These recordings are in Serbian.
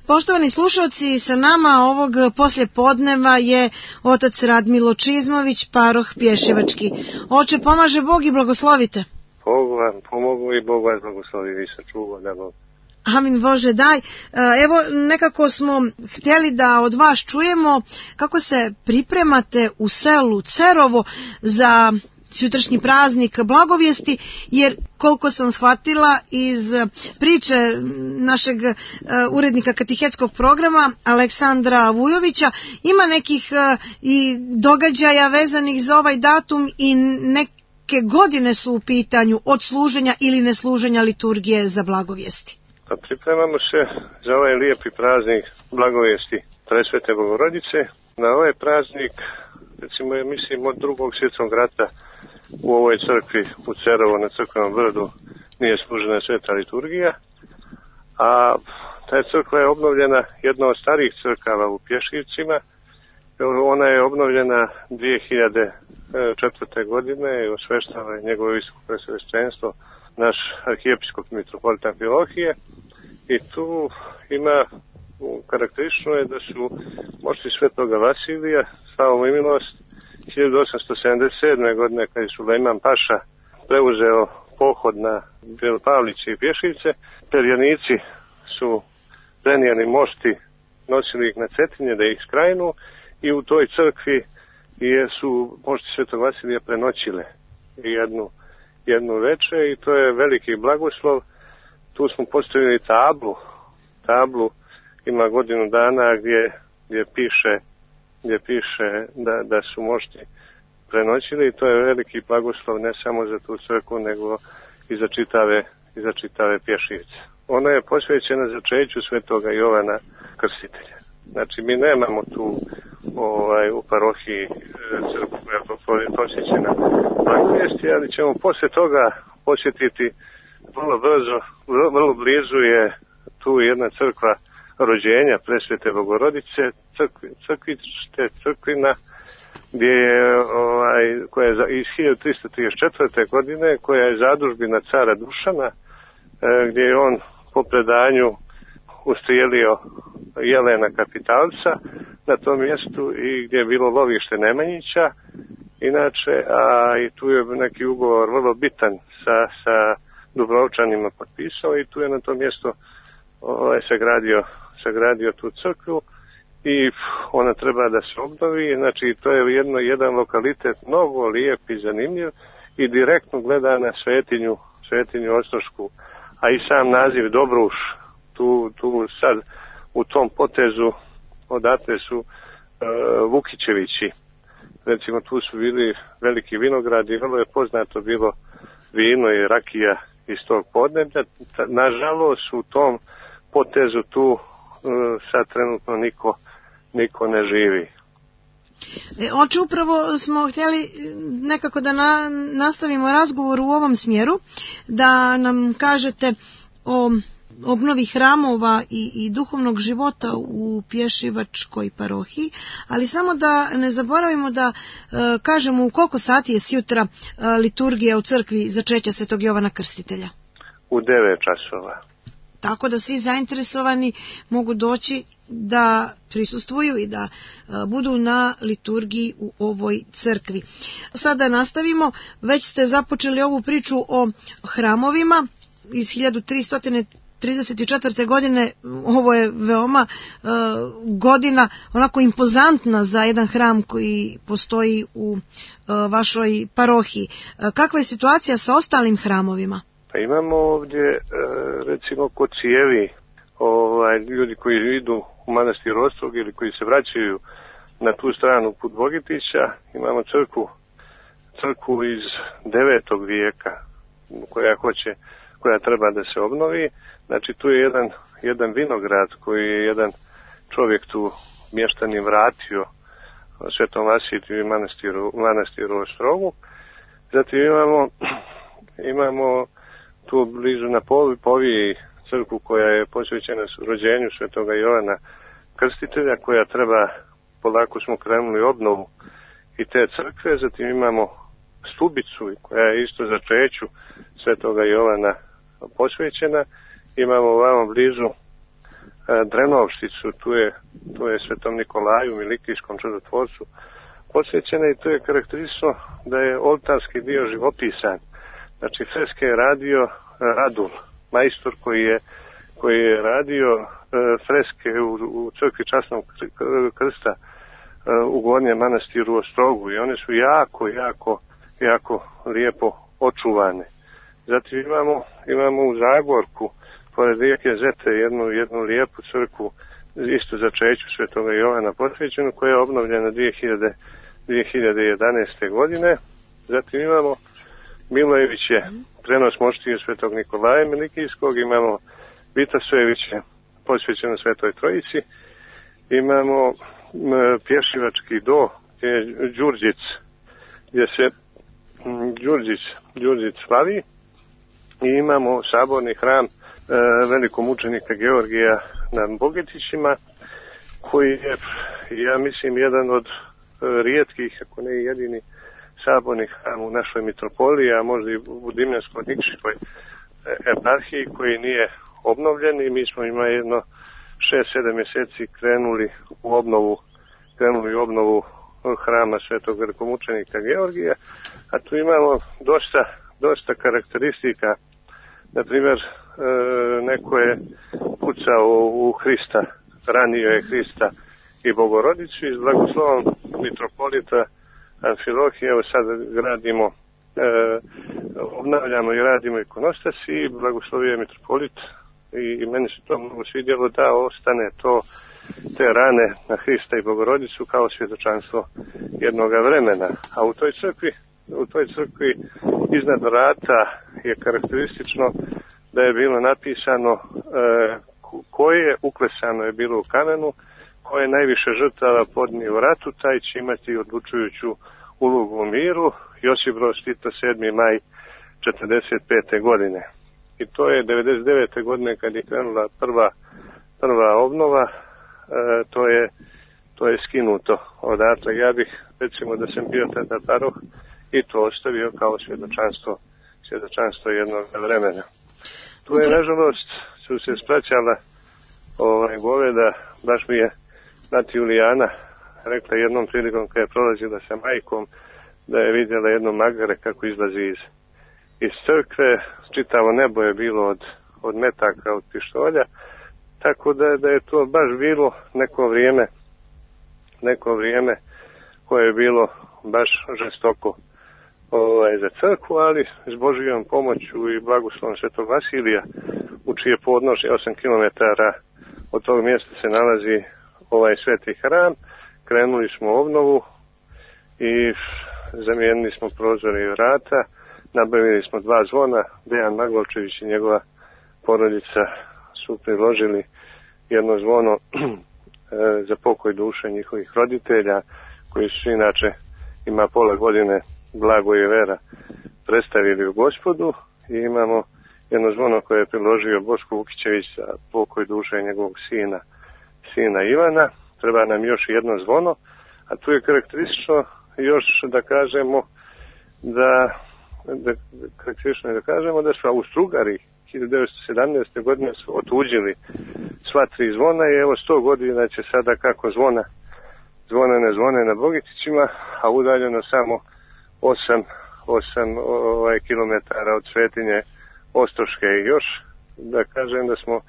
Poštovani slušalci, sa nama ovog poslijepodneva je otac Radmilo Čizmović, paroh Pješevački. Oče, pomaže Bog i blagoslovite. Bog vam pomogu i Bog vas blagoslovi, vi sačuva da Bog. Amin Bože, daj. Evo, nekako smo htjeli da od vas čujemo kako se pripremate u selu Cerovo za sutrašnji praznik Blagovijesti, jer koliko sam shvatila iz priče našeg urednika katehetskog programa Aleksandra Vujovića, ima nekih i događaja vezanih za ovaj datum i neke godine su u pitanju od služenja ili nesluženja liturgije za Blagovijesti. Pa pripremamo se za ovaj lijepi praznik Blagovijesti Presvete Bogorodice. Na ovaj praznik, recimo, mislim od Drugog svjetskog rata u ovoj crkvi u Cerovo na Crkvenom brdu nije služena sveta liturgija, a ta crkva je obnovljena, jedna od starijih crkava u Pješivcima. Ona je obnovljena 2004. godine i osveštava je njegovo visoko presveštenstvo naš arhijepiskop mitropolita Amfilohije, i tu ima karakteristično je da su mošti svetoga Vasilija, slava mu i milost, 1877. godine kad je Sulejman Paša preuzeo pohod na Belopavliće i Pješivce, perjanici su prenijeli mošti, nosili ih na Cetinje da ih skrajnu, i u toj crkvi su mošti svetog Vasilija prenoćile jednu večer, i to je veliki blagoslov. Tu smo postavili tablu ima godinu dana gdje piše da su mošti prenoćili, i to je veliki blagoslov ne samo za tu crkvu nego i za čitave Pješivce. Ona je posvećena začeću svetoga Jovana Krstitelja. Znači, mi nemamo tu u parohiji crkvu koja je posvećena Blagovijesti, ali ćemo poslije toga posjetiti vrlo brzo, vrlo blizu je tu jedna crkva rođenja Presvete Bogorodice, crkvina, gdje je, koja je iz 1334. godine, koja je zadužbina cara Dušana, gdje je on po predanju ustrijelio Jelena Kapitalca na tom mjestu i gdje je bilo lovište Nemanjića. Inače, i tu je neki ugovor vrlo bitan sa Dubrovčanima potpisao, i tu je na to mjesto sagradio tu crkvu, i ona treba da se obnovi. Znači, to je jedan lokalitet mnogo lijep i zanimljiv i direktno gleda na svetinju Ostrošku, a i sam naziv Dobruš, tu sad u tom potezu odatle su Vukićevići. Recimo, tu su bili veliki vinogradi, vrlo je poznato bilo vino i rakija iz tog podneblja. Nažalost, u tom potezu tu sad trenutno niko ne živi. Oče, upravo smo htjeli nekako da nastavimo razgovor u ovom smjeru, da nam kažete o obnovi hramova i duhovnog života u Pješevačkoj parohiji, ali samo da ne zaboravimo da kažemo u koliko sati je sjutra liturgija u crkvi začeća svetog Jovana Krstitelja. U 9 časova. Tako da svi zainteresovani mogu doći da prisustvuju i da budu na liturgiji u ovoj crkvi. Sada nastavimo, već ste započeli ovu priču o hramovima iz 1334. godine. Ovo je veoma godina onako impozantna za jedan hram koji postoji u vašoj parohiji. Kakva je situacija sa ostalim hramovima? Pa imamo ovdje, recimo, kod Cijevi, ljudi koji idu u manastir Ostrog ili koji se vraćaju na tu stranu put Bogitića, imamo crkvu iz 9. vijeka koja treba da se obnovi. Znači, tu je jedan vinograd koji je jedan čovjek tu mještanin vratio Svetom Vasiliju i manastiru Ostrogu. Zatim imamo tu blizu na Poviji crkvu koja je posvećena rođenju svetoga Jovana Krstitelja, koja treba, polako smo krenuli obnovu i te crkve. Zatim imamo Stubicu koja je isto začeću svetoga Jovana posvećena. Imamo ovamo blizu Drenovšticu, tu je Svetom Nikolaju, Milikijskom čudotvorcu posvećena, i to je karakteristično da je oltarski dio živopisan. Znači freske je radio Radul, majstor koji je radio freske u crkvi Časnog krsta u Gornjem manastiru u Ostrogu, i one su jako lijepo očuvane. Zatim imamo u Zagorku pored rijeke Zete jednu lijepu crkvu isto za Čeću Svetoga Jovana posvećenu, koja je obnovljena 2011. godine. Zatim imamo Milojeviće, prenos moštije Svetog Nikolaja Milikijskog, imamo Vitasojeviće posvećeno Svetoj Trojici, imamo pješivački do gdje je Đurđic, gdje se Đurđic slavi, i imamo saborni hram velikomučenika Georgija na Bogetićima, koji je, ja mislim, jedan od rijetkih, ako ne jedini saborni hram u našoj mitropoliji, a možda i u Dimljansko-Nikšićkoj eparhiji, koji nije obnovljen, i mi smo ima jedno 6-7 mjeseci krenuli u obnovu hrama Svetog velikomučenika Georgija, a tu imamo dosta karakteristika. Na primjer, neko je pucao u Hrista, ranio je Hrista i Bogorodicu, i s blagoslovom mitropolita Amfilohije evo sad obnavljamo i radimo ikonostas, i blagoslovio je mitropolit, i meni se to mnogo svidjelo da ostane te rane na Hrista i Bogorodicu kao svjedočanstvo jednoga vremena. A u toj crkvi iznad vrata je karakteristično da je bilo napisano koje uklesano je bilo u kamenu, koje je najviše žrtava podnio u ratu, taj će imati odlučujuću ulogu u miru. Josip Broz Tito, 7. maj 45. godine. I to je 99. godine kad je krenula prva obnova, to je skinuto odatle. Ja bih, recimo, da sam bio tada paroh, i to ostavio kao svjedočanstvo jednog vremena. Tu je, nažalost, su se spraćala goveda, baš mi je Nati Julijana rekla jednom prilikom kad je prolazila sa majkom, da je vidjela jedno magare kako izlazi iz crkve, čitavo nebo je bilo od metaka, od pištolja, tako da je to baš bilo neko vrijeme koje je bilo baš žestoko za crkvu, ali s Božijom pomoću i blagoslovom Svetog Vasilija, u čije podnožje 8 km od tog mjesta se nalazi ovaj sveti hram, krenuli smo u obnovu i zamijenili smo prozore i vrata, nabavili smo 2 zvona, Dejan Magolčević i njegova porodica su priložili jedno zvono za pokoj duše njihovih roditelja, koji su inače ima pola godine Blagoje i Vera predstavili u Gospodu, i imamo jedno zvono koje je priložio Boško Vukićević za pokoj duše njegovog sina Ivana. Treba nam još jedno zvono, a tu je karakteristično još da kažemo da su Austrougariji 1917. godine su otuđili sva 3 zvona, i evo 100 godina će sada kako zvona ne zvone na Bogetićima, a udaljeno samo 8 kilometara od Svetinje Ostroške. I još da kažem da smo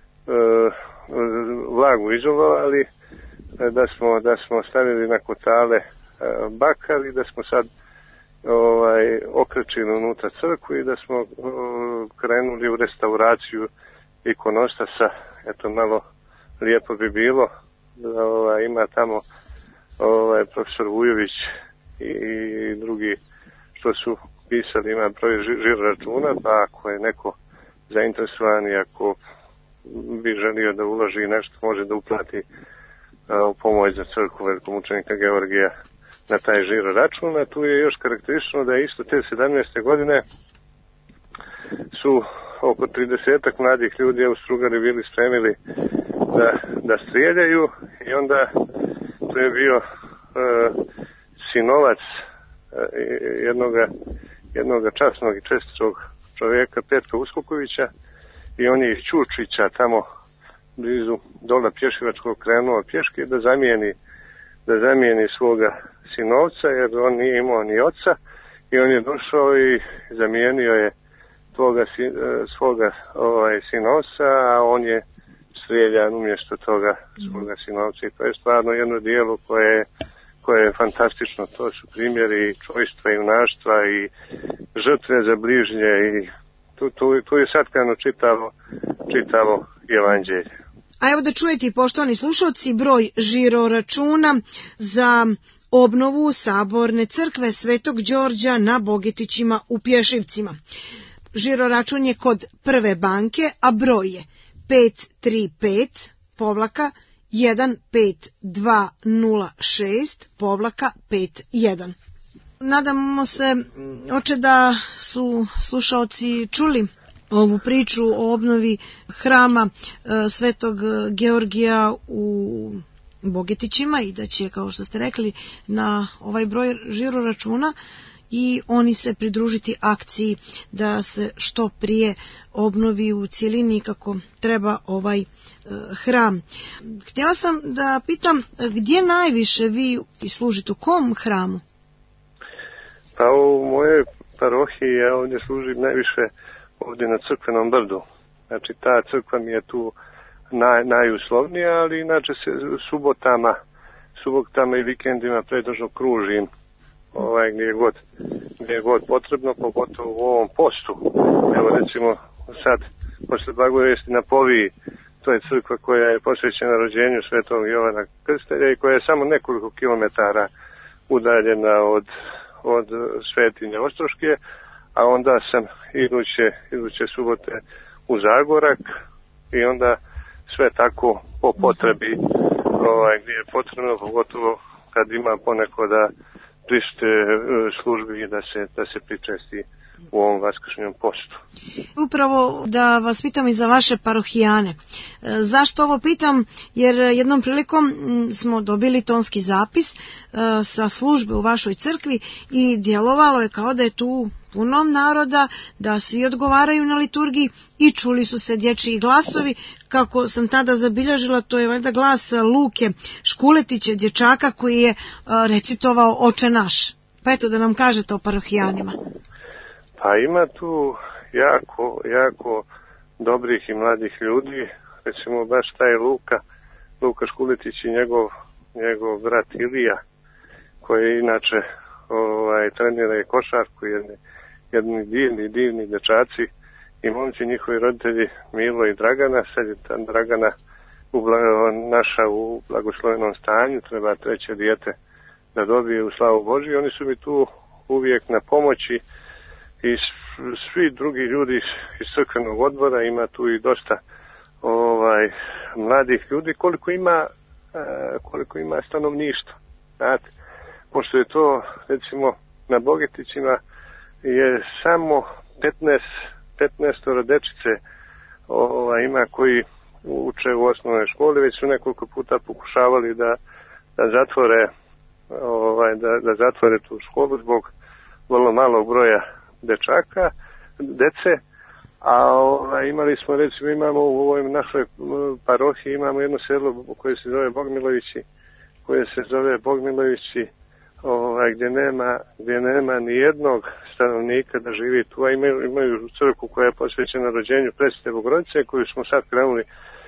vlagu izolovali, da smo stavili na kotale bakar, i da smo sad okrećili unutra crkvu, i da smo krenuli u restauraciju ikonostasa. Eto, malo lijepo bi bilo da ima tamo profesor Vujović i drugi što su pisali, ima broj žiro računa, pa ako je neko zainteresovan i ako bi želio da uloži nešto, može da uplati u pomoć za crkvu velikomučenika Georgija na taj žiro račun. A tu je još karakteristično da je isto te 17. godine su oko 30 mladih ljudi Austrougariji bili spremili da strijeljaju, i onda tu je bio sinovac jednoga časnog i čestitog čovjeka, Petka Uskokovića, i on je iz Ćurčića tamo blizu dola Pješivačkog krenuo pješke da zamijeni svoga sinovca, jer on nije imao ni oca, i on je došao i zamijenio je svoga sinovca, a on je streljan umjesto toga svoga sinovca. I to je stvarno jedno dijelo koje je fantastično. To su primjeri čojstva i junaštva i žrtve za bližnje, i tu je satkano čitavo evanđelje. A evo da čujete, poštovani slušalci, broj žiro računa za obnovu Saborne crkve Svetog Đorđa na Bogetićima u Pješivcima. Žiro račun je kod Prve banke, a broj je 535-15206-51. Nadamo se, oče, da su slušaoci čuli ovu priču o obnovi hrama Svetog Georgija u Bogetićima i da će, kao što ste rekli, na ovaj broj žiro računa i oni se pridružiti akciji da se što prije obnovi u cjelini kako treba ovaj hram. Htjela sam da pitam, gdje najviše vi služite, u kom hramu? Pa u mojoj parohiji ja ovdje služim najviše ovdje na Crkvenom brdu. Znači ta crkva mi je tu najuslovnija, ali inače se subotama i vikendima pretežno kružim gdje je god potrebno, pogotovo u ovom postu. Evo recimo sad, posle Blagovijesti na Poviji, to je crkva koja je posvećena rođenju Svetog Jovana Krstitelja i koja je samo nekoliko kilometara udaljena od Svetinje Ostroške, a onda sam iduće subote u Zagorak i onda sve tako po potrebi gdje je potrebno, pogotovo kad ima poneko da prište službi i da se pričesti u ovom vaskršnjem postu. Upravo da vas pitam i za vaše parohijane. Zašto ovo pitam? Jer jednom prilikom smo dobili tonski zapis sa službe u vašoj crkvi i djelovalo je kao da je tu puno naroda, da svi odgovaraju na liturgiji i čuli su se dječji glasovi. Kako sam tada zabilježila, to je valjda glas Luke Škuletića, dječaka koji je recitovao Oče naš. Pa eto da nam kažete o parohijanima. Pa ima tu jako dobrih i mladih ljudi, recimo baš taj Luka Škuletić i njegov brat Ilija, koji inače trenira i košarku, jedni divni dječaci i momci, njihovi roditelji Milo i Dragana. Sad je ta Dragana naša u blagoslovenom stanju, treba treće dijete da dobije u slavu Božiju. Oni su mi tu uvijek na pomoći i svi drugi ljudi iz crkvenog odbora, ima tu i dosta mladih ljudi, koliko ima stanovništva. Znate, pošto je to recimo na Bogetićima je samo 15 dečice ima koji uče u osnovnoj školi, već su nekoliko puta pokušavali da zatvore tu školu zbog vrlo malog broja dece, a imali smo, recimo, imamo u ovoj našoj parohiji imamo jedno selo koje se zove Bogmilovići, gdje nema ni jednog stanovnika da živi tu, a imaju crkvu koja je posvećena rođenju Presvete Bogorodice, koju smo sad krenuli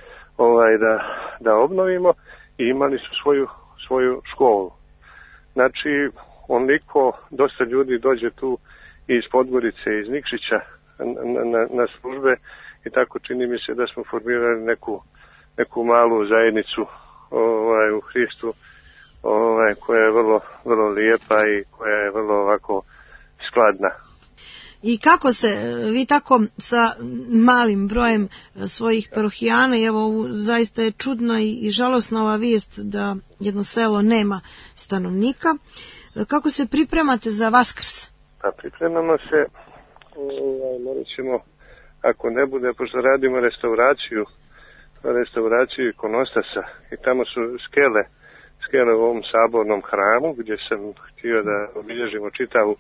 da obnovimo, i imali su svoju školu. Znači, onoliko dosta ljudi dođe tu iz Podgorice, iz Nikšića na službe, i tako čini mi se da smo formirali neku malu zajednicu u Hristu, koja je vrlo lijepa i koja je vrlo ovako skladna. I kako se vi tako sa malim brojem svojih parohijana, i evo zaista je čudna i žalosna ova vijest da jedno selo nema stanovnika, kako se pripremate za Vaskrs? Pa pripremamo se, morat ćemo, ako ne bude, pošto radimo restauraciju ikonostasa, i tamo su skele u ovom sabornom hramu, gdje sam htio da obilježimo čitavu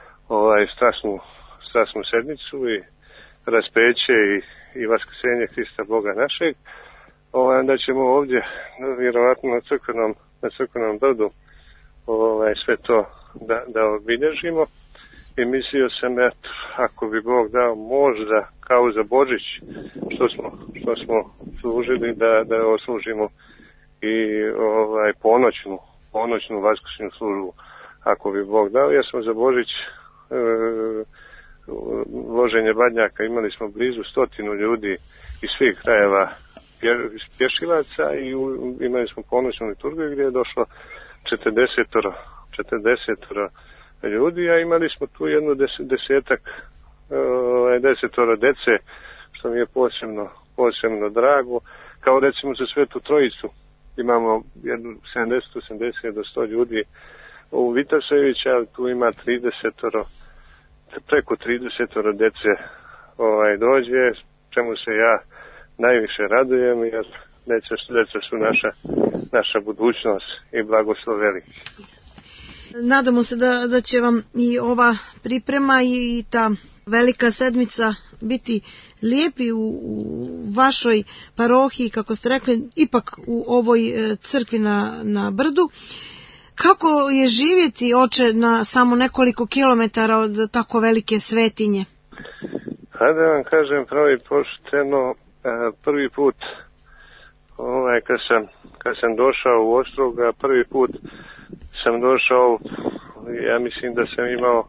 strasnu sedmicu i raspeće i vaskrsenje Hrista Boga našeg. onda ćemo ovdje, vjerovatno na crkvenom brdu, sve to da obilježimo. I mislio sam, ako bi Bog dao, možda kao za Božić, što smo služili, da oslužimo i ponoćnu vaskršnju službu, ako bi Bog dao. Ja sam za Božić loženje badnjaka, imali smo blizu 100 ljudi iz svih krajeva pješivaca i imali smo ponoćnu liturgiju gdje je došlo 40 ljudi, a imali smo tu jedno desetoro dece, što mi je posebno drago, kao recimo za Svetu Trojicu. Imamo jednu 70 do 100 ljudi u Vitasevića, ali tu ima preko 30 dece dođe, čemu se ja najviše radujem, jer deca su naša budućnost i blagoslov veliki. Nadamo se da će vam i ova priprema i ta velika sedmica biti lijepi u vašoj parohiji, kako ste rekli, ipak u ovoj crkvi na brdu. Kako je živjeti, oče, na samo nekoliko kilometara od tako velike svetinje? Da vam kažem pošteno, prvi put kad sam došao u Ostroga, prvi put sam došao, ja mislim da sam imao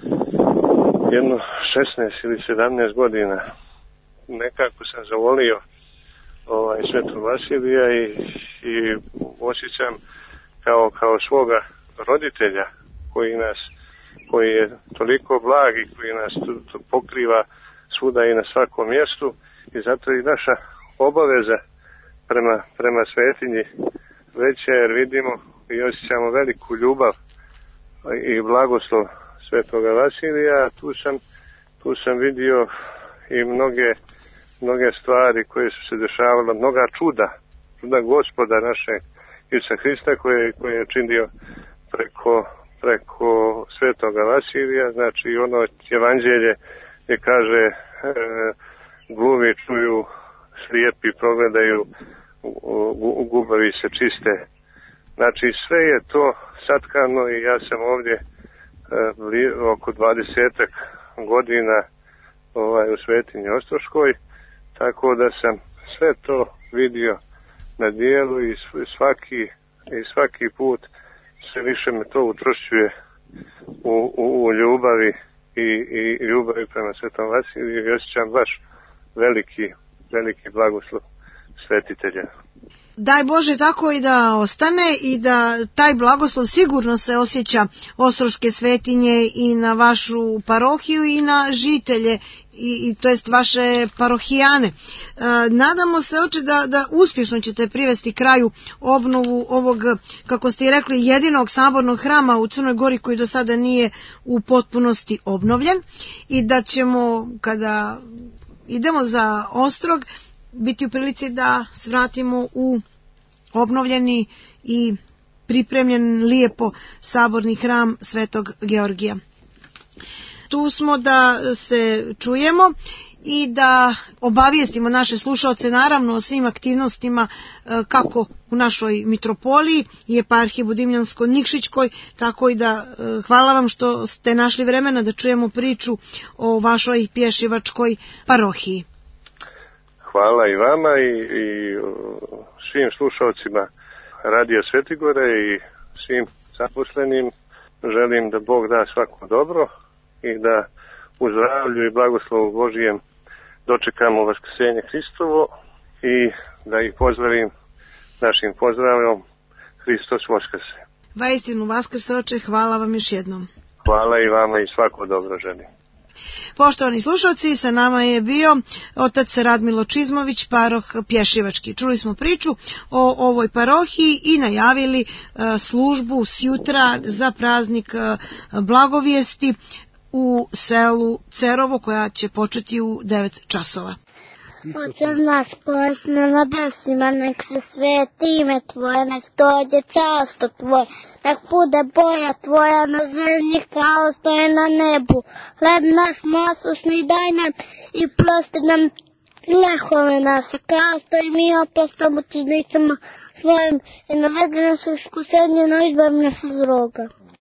jedno 16 ili 17 godina. Nekako sam zavolio Svetog Vasilija i osjećam kao svoga roditelja koji je toliko blag i koji nas pokriva svuda i na svakom mjestu, i zato i naša obaveza prema svetinji veća, jer vidimo i osjećamo veliku ljubav i blagoslov Svetoga Vasilija. Tu sam vidio i mnoge stvari koje su se dešavale, mnoga čuda Gospoda našeg Isusa Hrista koje je činio preko Svetoga Vasilija. Znači ono evanđelje gdje kaže gluvi čuju, slijepi progledaju, gubavi se čiste. Znači sve je to satkano i ja sam ovdje oko 20 godina u Svetinji Ostroškoj, tako da sam sve to vidio na dijelu i svaki put sve više me to utrošćuje u ljubavi i ljubavi prema Svetom Vasiliju i osjećam baš veliki blagoslov svetitelja. Daj Bože tako i da ostane i da taj blagoslov sigurno se osjeća Ostroške svetinje i na vašu parohiju i na žitelje i to jest vaše parohijane. Nadamo se, oče, da uspješno ćete privesti kraju obnovu ovog, kako ste i rekli, jedinog sabornog hrama u Crnoj Gori koji do sada nije u potpunosti obnovljen i da ćemo, kada idemo za Ostrog, biti u prilici da svratimo u obnovljeni i pripremljen lijepo saborni hram Svetog Georgija. Tu smo da se čujemo i da obavijestimo naše slušaoce naravno o svim aktivnostima kako u našoj mitropoliji i eparhiji Budimljansko-Nikšićkoj, tako i da hvala vam što ste našli vremena da čujemo priču o vašoj pješivačkoj parohiji. Hvala i vama i svim slušalcima Radija Svetigore i svim zaposlenim. Želim da Bog da svako dobro i da u zdravlju i blagoslovu Božijem dočekamo Vaskrsenje Hristovo i da ih pozdravim našim pozdravom Hristos Vaskrse. Vaistinu Vaskrse, oče, hvala vam još jednom. Hvala i vama i svako dobro želim. Poštovani slušalci, sa nama je bio otac Radmilo Čizmović, paroh Pješivački. Čuli smo priču o ovoj parohiji i najavili službu sjutra za praznik Blagovijesti u selu Cerovo, koja će početi u 9 časova. Oče naš koji si na nebesima, nek se sveti ime Tvoje, nek dođe carstvo Tvoje, nek bude volja Tvoja na zemlji kao što je na nebu. Hleb naš nasušni daj nam i prosti nam grehove naše, kasto i mi oprostamo tuđicama svojim i navedene su iskušenje, no izbavi nas iz roga.